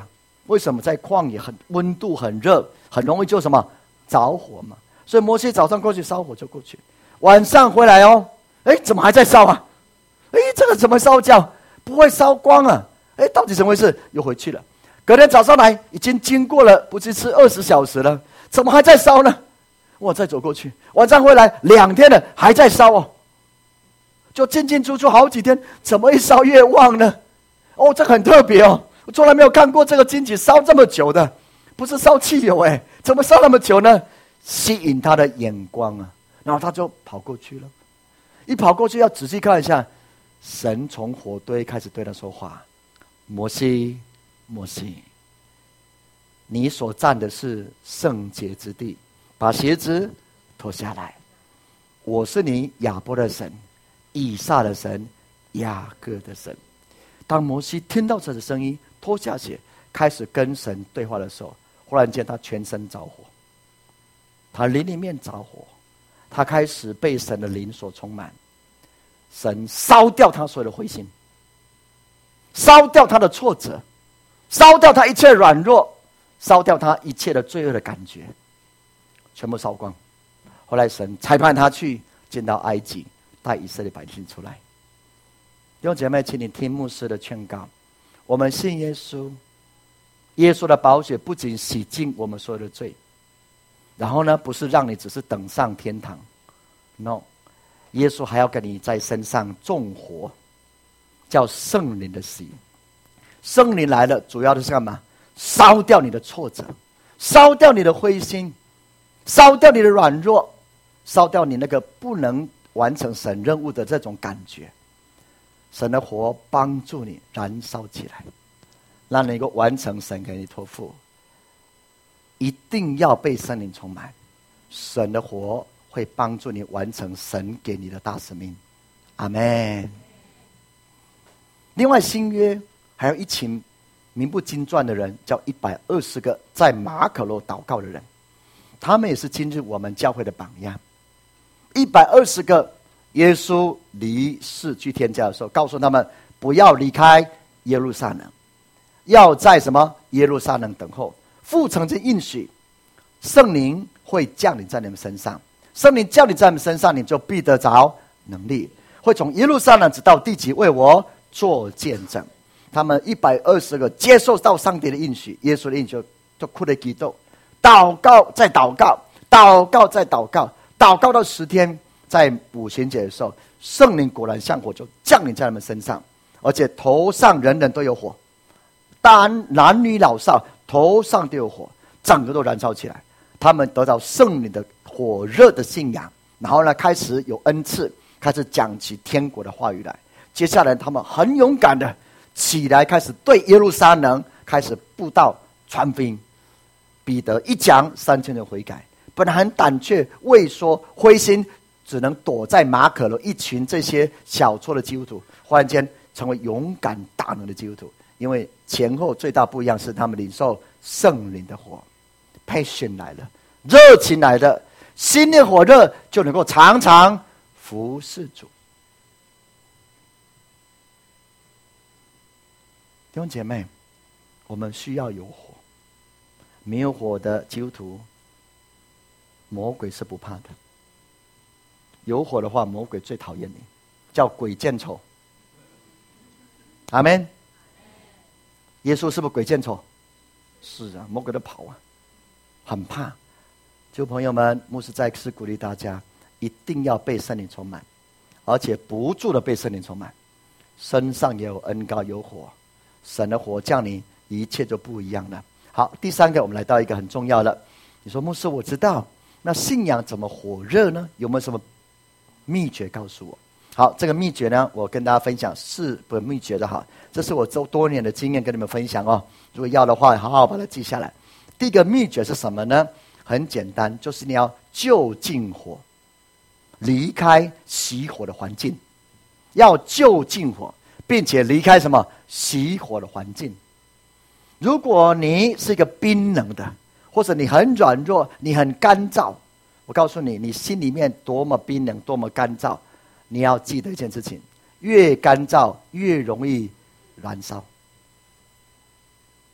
为什么在旷野温度很热，很容易就什么着火嘛？所以摩西早上过去烧火就过去，晚上回来哦，怎么还在烧啊？这个怎么烧焦？不会烧光啊？到底怎么回事？又回去了。隔天早上来，已经经过了不是20小时了，怎么还在烧呢？我再走过去，晚上回来2天了，还在烧哦。就进进出出好几天，怎么一烧越旺呢？这很特别哦，我从来没有看过这个荆棘烧这么久的，不是烧汽油怎么烧那么久呢？吸引他的眼光啊，然后他就跑过去了。一跑过去要仔细看一下，神从火堆开始对他说话：摩西，摩西，你所站的是圣洁之地，把鞋子脱下来。我是你亚伯的神，以撒的神，雅各的神。当摩西听到这个声音，脱下鞋，开始跟神对话的时候，忽然间他全身着火，他灵里面着火，他开始被神的灵所充满。神烧掉他所有的灰心，烧掉他的挫折，烧掉他一切软弱，烧掉他一切的罪恶的感觉，全部烧光。后来神差派他去进到埃及，带以色列百姓出来。弟兄姐妹，请你听牧师的劝告，我们信耶稣，耶稣的宝血不仅洗净我们所有的罪，然后呢，不是让你只是等上天堂 ，no， 耶稣还要跟你在身上种火，叫圣灵的洗。圣灵来了，主要的是干嘛？烧掉你的挫折，烧掉你的灰心，烧掉你的软弱，烧掉你那个不能完成神任务的这种感觉。神的火帮助你燃烧起来，让你能够完成神给你托付。一定要被圣灵充满，神的火会帮助你完成神给你的大使命。阿们。另外新约还有一群名不经传的人，叫120个在马可楼祷告的人，他们也是今日我们教会的榜样。120个耶稣离世去天家的时候，告诉他们不要离开耶路撒冷，要在什么耶路撒冷等候。父曾经应许，圣灵会降临在你们身上，圣灵降临在你们身上，你就必得着能力，会从耶路撒冷直到地极为我做见证。他们120个接受到上帝的应许，耶稣的应许，就哭了祈祷，祷告再祷告，祷告再祷告，祷告到10天，在五旬节的时候，圣灵果然像火就降临在他们身上，而且头上人人都有火，男女老少头上都有火，整个都燃烧起来。他们得到圣灵的火热的信仰，然后呢，开始有恩赐，开始讲起天国的话语来。接下来他们很勇敢的起来，开始对耶路撒冷开始布道传福音。彼得一讲，3000人悔改。本来很胆怯畏缩灰心，只能躲在马可楼一群这些小撮的基督徒，忽然间成为勇敢大能的基督徒。因为前后最大不一样是他们领受圣灵的火 ，passion 来了，热情来了，心的火热就能够常常服侍主。弟兄姐妹，我们需要有火，没有火的基督徒，魔鬼是不怕的。有火的话，魔鬼最讨厌你，叫鬼见愁。阿们。耶稣是不是鬼见愁？是啊，魔鬼都跑啊，很怕。就朋友们，牧师再次鼓励大家，一定要被圣灵充满，而且不住的被圣灵充满，身上也有恩膏有火，神的火降临，一切就不一样了。好，第3个，我们来到一个很重要的。你说牧师，我知道，那信仰怎么火热呢？有没有什么秘诀告诉我？好，这个秘诀呢，我跟大家分享4本秘诀的哈，这是我多年的经验跟你们分享哦。如果要的话，好好把它记下来。第一个秘诀是什么呢？很简单，就是你要就近火，离开熄火的环境，要就近火，并且离开什么熄火的环境。如果你是一个冰冷的，或者你很软弱，你很干燥，我告诉你，你心里面多么冰冷，多么干燥。你要记得一件事情，越干燥越容易燃烧。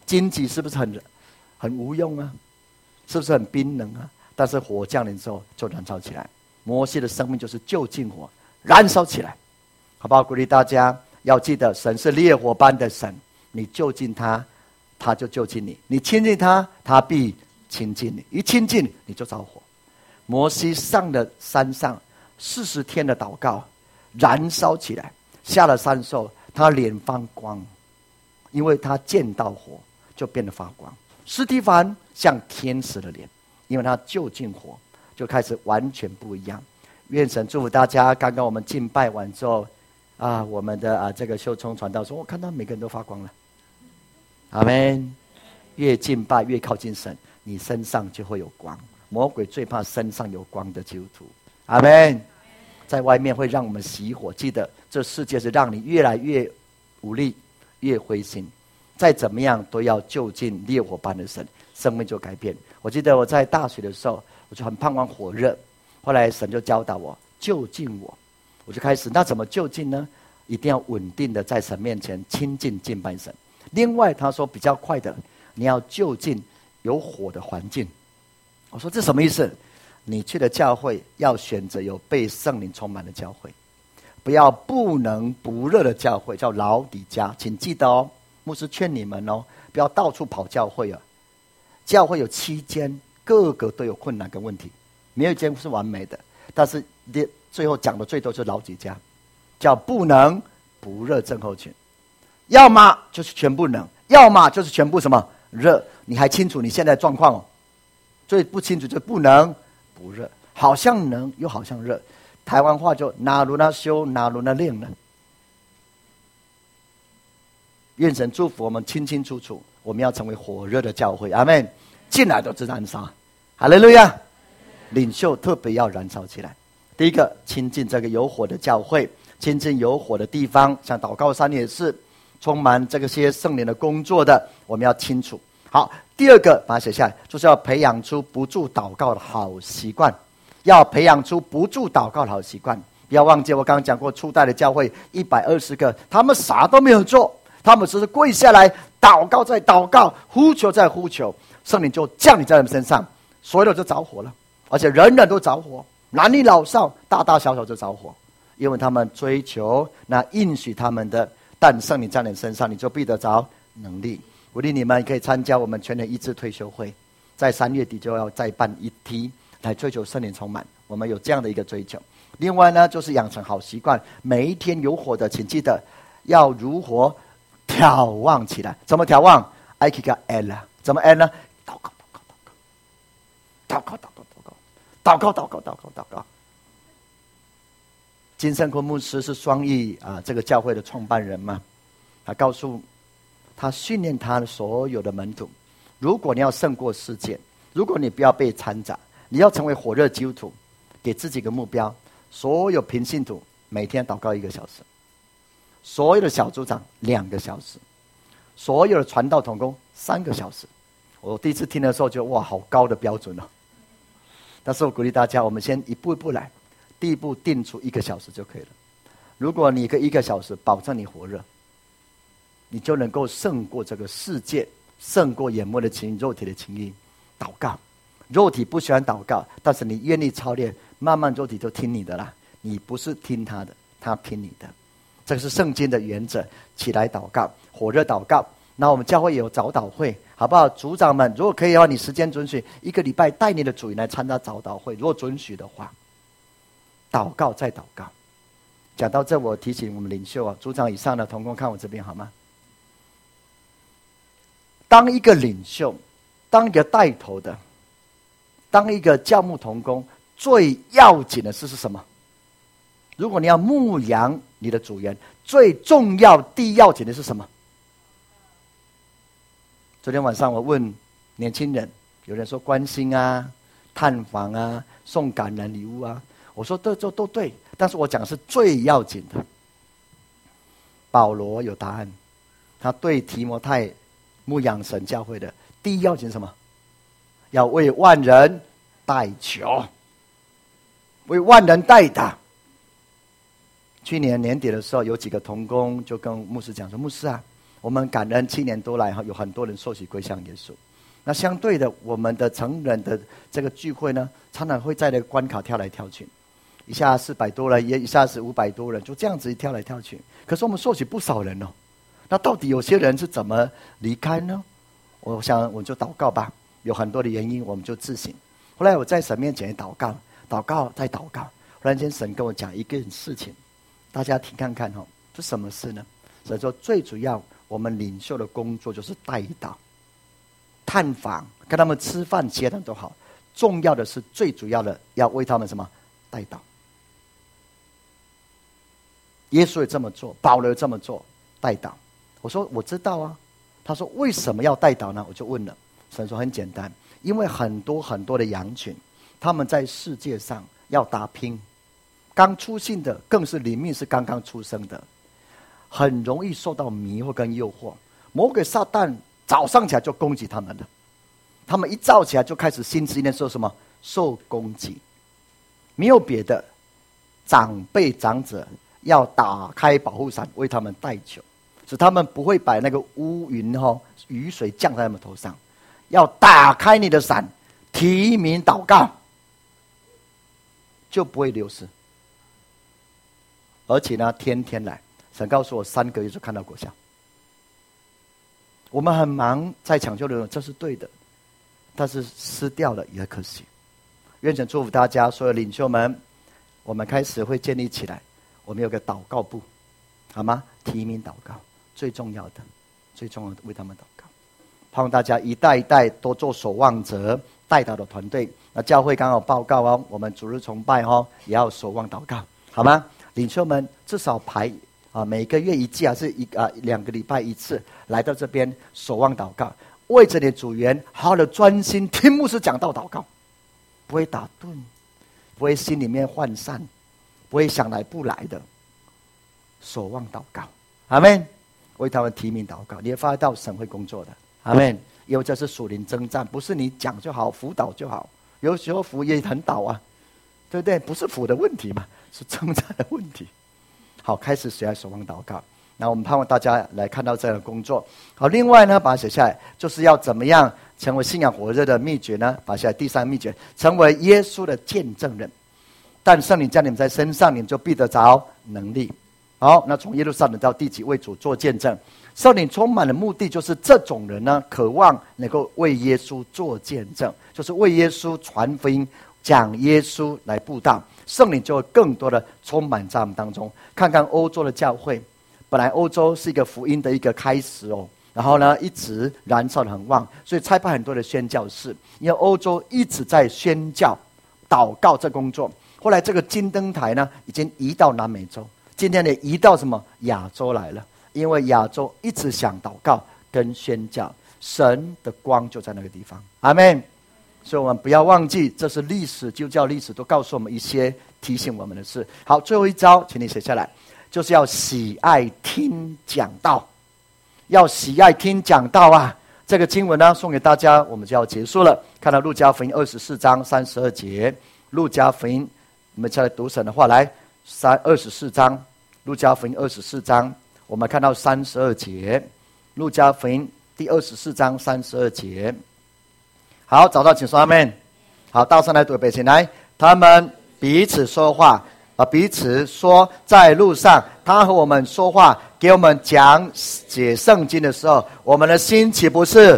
荆棘是不是很无用啊？是不是很冰冷啊？但是火降临之后就燃烧起来。摩西的生命就是就近火，燃烧起来，好不好？鼓励大家要记得，神是烈火般的神，你就近他，他就就近你；你亲近他，他必亲近你。一亲近你就着火。摩西上了山上40天的祷告，燃烧起来。下了山后，他脸发光，因为他见到火就变得发光。司提反像天使的脸，因为他就近火，就开始完全不一样。愿神祝福大家。刚刚我们敬拜完之后我们的这个秀聪传道说，我看到每个人都发光了。阿们。越敬拜越靠近神，你身上就会有光。魔鬼最怕身上有光的基督徒。阿们。在外面会让我们熄火，记得这世界是让你越来越无力，越灰心。再怎么样都要就近烈火般的神，生命就改变。我记得我在大学的时候，我就很盼望火热，后来神就教导我就近我就开始。那怎么就近呢？一定要稳定的在神面前亲近敬拜神。另外他说比较快的，你要就近有火的环境。我说这什么意思？你去的教会要选择有被圣灵充满的教会，不要不能不热的教会，叫老底嘉。请记得哦，牧师劝你们哦，不要到处跑教会啊。教会有7间，个个都有困难跟问题，没有一间是完美的。但是最后讲的最多就是老几家，叫不能不热症候群，要么就是全部冷，要么就是全部什么热。你还清楚你现在的状况哦？最不清楚就不能不热，好像能又好像热。台湾话就哪轮那修哪轮那练了。愿神祝福我们清清楚楚，我们要成为火热的教会。阿们。进来都是燃烧，哈利路亚。领袖特别要燃烧起来。第一个，亲近这个有火的教会，亲近有火的地方，像祷告山也是充满这些圣灵的工作的，我们要清楚。好，第二个把它写下来，就是要培养出不住祷告的好习惯。要培养出不住祷告的好习惯。不要忘记我刚刚讲过，初代的教会120个，他们啥都没有做，他们只是跪下来祷告，在祷告，呼求在呼求，圣灵就降临在他们身上，所有的就着火了，而且人人都着火，男女老少大大小小就着火，因为他们追求那应许他们的，但圣灵在你身上，你就必得着能力。鼓励你们可以参加我们全人医治退休会，在3月底就要再办一梯来追求圣灵充满，我们有这样的一个追求。另外呢，就是养成好习惯，每一天有火的，请记得要如火眺望起来。怎么眺望？爱去个 L， 怎么 L 呢？祷告，祷告，祷告，祷告，祷告，祷告，祷告，祷告，祷告。金圣坤牧师是双义这个教会的创办人嘛，他训练他的所有的门徒，如果你要胜过世界，如果你不要被掺杂，你要成为火热基督徒，给自己一个目标，所有平信徒每天祷告1个小时，所有的小组长2个小时，所有的传道同工3个小时。我第一次听的时候觉得哇，好高的标准哦。但是我鼓励大家，我们先一步一步来，第一步定出1个小时就可以了。如果你1个小时保证你火热，你就能够胜过这个世界，胜过眼目的情欲、肉体的情欲。祷告，肉体不喜欢祷告，但是你愿意操练，慢慢肉体就听你的啦。你不是听他的，他听你的。这个是圣经的原则。起来祷告，火热祷告。那我们教会也有早祷会，好不好？组长们，如果可以的话，你时间准许，1个礼拜带你的组员来参加早祷会，如果准许的话，祷告再祷告。讲到这，我提醒我们领袖组长以上的同工看我这边好吗？当一个领袖，当一个带头的，当一个教牧同工，最要紧的事是什么？如果你要牧养你的组员，最重要第一要紧的是什么？昨天晚上我问年轻人，有人说关心啊、探访啊、送感人礼物啊，我说这都对，但是我讲的是最要紧的。保罗有答案，他对提摩太牧养神教会的第一要紧是什么？要为万人代求，为万人代祷。去年年底的时候，有几个同工就跟牧师讲说：牧师啊， 我们感恩7年多来有很多人受洗归向耶稣。那相对的，我们的成人的这个聚会呢，常常会在那个关卡跳来跳去，一下400多人，一下是500多人，就这样子跳来跳去。可是我们受洗不少人哦，那到底有些人是怎么离开呢？我想我就祷告吧，有很多的原因，我们就自省。后来我在神面前祷告，祷告再祷告，忽然间神跟我讲一件事情，大家听看看哦，这什么事呢？神说最主要，我们领袖的工作就是带祷、探访，跟他们吃饭、接待都好，重要的是最主要的要为他们什么带祷。耶稣也这么做，保罗也这么做，带祷。我说我知道啊。他说为什么要带祷呢？我就问了，神说很简单，因为很多很多的羊群，他们在世界上要打拼，刚出信的更是灵命是刚刚出生的，很容易受到迷惑跟诱惑，魔鬼撒旦早上起来就攻击他们了，他们一早起来就开始心思意念受什么？受攻击。没有别的，长辈长者要打开保护伞为他们代求，使他们不会把那个乌云雨水降在他们头上，要打开你的伞，提名祷告，就不会流失。而且呢，天天来，神告诉我3个月就看到果效。我们很忙在抢救人，这是对的，但是失掉了也可惜。愿神祝福大家，所有领袖们，我们开始会建立起来，我们有个祷告部，好吗？提名祷告，最重要的为他们祷告。盼望大家一代一代都做守望者带祷的团队。那教会刚好报告哦，我们主日崇拜也要守望祷告，好吗？领袖们至少排每个月一季，还是2个礼拜一次来到这边守望祷告，为着你主员好好的专心听牧师讲道祷告，不会打盹，不会心里面涣散，不会想来不来的，守望祷告，阿们。为他们提名祷告，你也发觉到神会工作的，阿们。因为这是属灵征战，不是你讲就好，辅导就好，有时候辅也很导啊，对不对？不是辅的问题嘛，是征战的问题。好，开始写在守望祷告。那我们盼望大家来看到这样的工作。好，另外呢，把它写下来，就是要怎么样成为信仰火热的秘诀呢？把它写下来，第3个秘诀，成为耶稣的见证人。但圣灵降临在身上，你们就必得着能力。好，那从耶路撒冷到地极为主做见证。圣灵充满的目的就是这种人呢，渴望能够为耶稣做见证，就是为耶稣传福音，讲耶稣来布道。圣灵就会更多的充满在我们当中。看看欧洲的教会，本来欧洲是一个福音的一个开始哦，然后呢一直燃烧得很旺，所以差派很多的宣教士，因为欧洲一直在宣教、祷告这工作。后来这个金灯台呢，已经移到南美洲，今天也移到什么亚洲来了，因为亚洲一直想祷告跟宣教，神的光就在那个地方，阿们。所以我们不要忘记，这是历史，基督教历史都告诉我们一些提醒我们的事。好，最后一招，请你写下来，就是要喜爱听讲道，要喜爱听讲道啊！这个经文呢，送给大家，我们就要结束了。看到路加福音24章32节，路加福音，我们再来读神的话，来24章，路加福音24章，我们看到32节，路加福音第24章32节。好，找到请说阿们。好，大声来读，请来。他们彼此说话，彼此说，在路上他和我们说话，给我们讲解圣经的时候，我们的心岂不是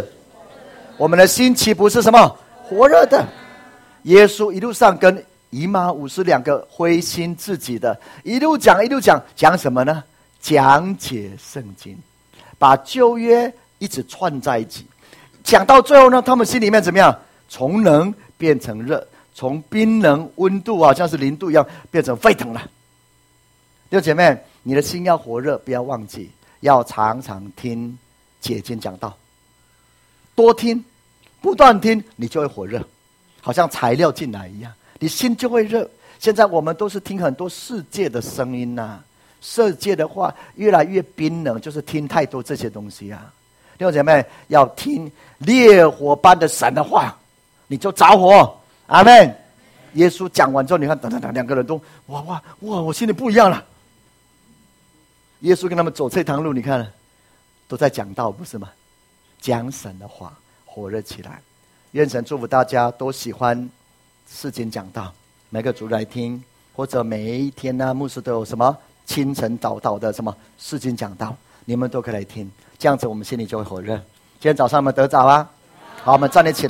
什么火热的？耶稣一路上跟以马50两个灰心自己的，一路讲，讲什么呢？讲解圣经，把旧约一直串在一起。讲到最后呢，他们心里面怎么样？从冷变成热，从冰冷温度好像是0度一样，变成沸腾了。弟兄姐妹，你的心要火热，不要忘记要常常听解经讲道，多听，不断听，你就会火热，好像材料进来一样，你心就会热。现在我们都是听很多世界的声音啊，世界的话越来越冰冷，就是听太多这些东西啊。弟兄姐妹，要听烈火般的神的话，你就着火，阿们。耶稣讲完之后，你看，两个人都哇，我心里不一样了。耶稣跟他们走这趟路，你看， 都在讲道，不是吗？讲神的话，火热起来。愿神祝福大家都喜欢世经讲道，每个主日来听，或者每一天呢，牧师都有什么清晨早祷的什么世经讲道，你们都可以来听，这样子我们心里就会火热。今天早上我们得早啊，好，我们站立起来。